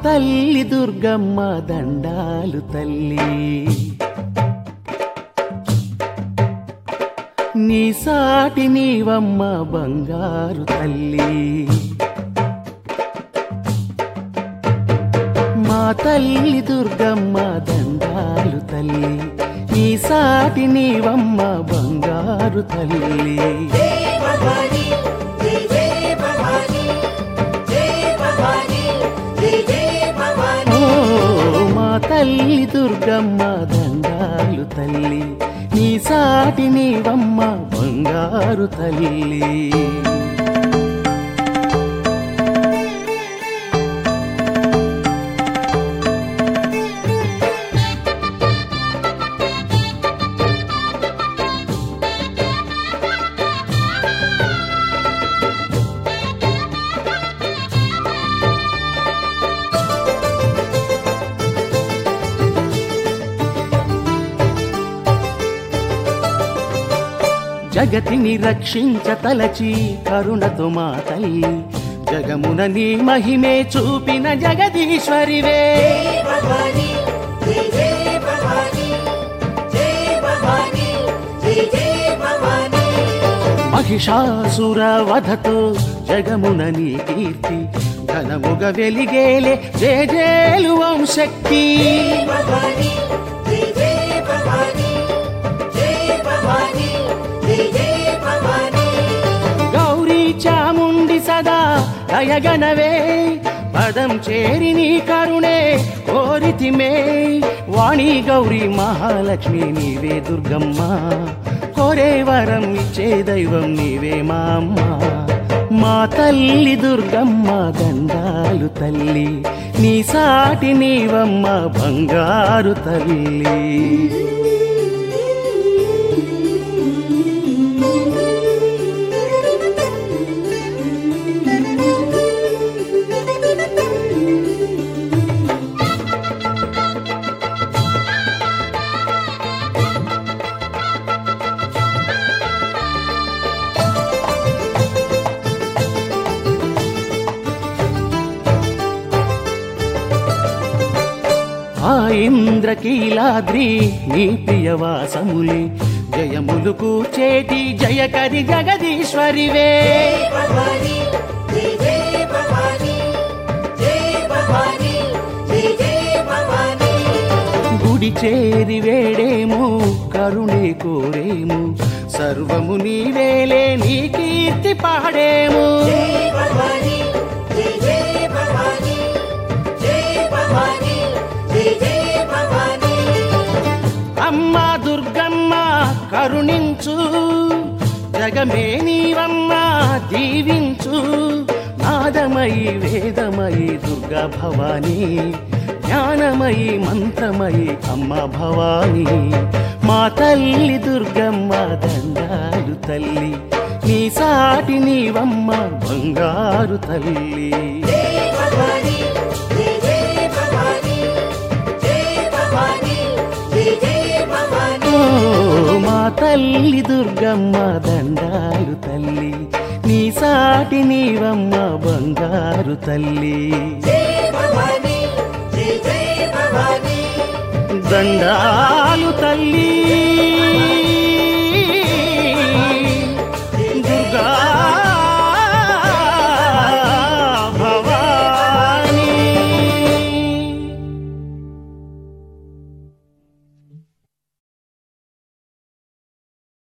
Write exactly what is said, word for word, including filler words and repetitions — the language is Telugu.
తల్లి దుర్గమ్మ దండాలు తల్లి, నీ సాటి నీవమ్మ బంగారు తల్లి. మా తల్లి దుర్గమ్మ దండాలు తల్లి, నీ సాటి నీవమ్మ బంగారు తల్లి. ఓ మా తల్లి దుర్గమ్మ దండాలు తల్లి, నీ సాటి నీవమ్మ బంగారు తల్లి. జగతిని రక్షించ తలచి కరుణతో మా తల్లి, జగమున నీ మహిమే చూపిన జగదీశ్వరివే. మహిషాసుర వధతో జగమున నీ కీర్తి, ఘనముగ వెలిగేలే జేజేలు ఓం శక్తి. గౌరీ చాముండి సదా దయగనవే, పదం చేరి నీ కరుణే కోరితిమే. వాణి గౌరీ మహాలక్ష్మి నీవే దుర్గమ్మ, కోరే వరం ఇచ్చే దైవం నీవే మా అమ్మ. మా తల్లి దుర్గమ్మ దండాలు తల్లి, నీ సాటి నీవమ్మ బంగారు తల్లి. ఆ ఇంద్రకీలాద్రి నీ ప్రియవాసములే, జయములు కూచేటి జయకరి జగదీశ్వరివే. గుడి చేరి వేడేము కరుణే కోరేము, సర్వము నీవేలే నీ కీర్తి పాడేము. అమ్మా దుర్గమ్మ కరుణించు, జగమే నీవమ్మ దీవించు. నాదమయి వేదమయి దుర్గా భవానీ, జ్ఞానమయి మంత్రమయి అమ్మ భవానీ. మా తల్లి దుర్గమ్మ దండాలు తల్లి, నీ సాటి నీవమ్మ బంగారు తల్లి. మా తల్లి దుర్గమ్మ దండాలు తల్లి, నీ సాటి నీవమ్మ బంగారు తల్లి. దండాలు తల్లి.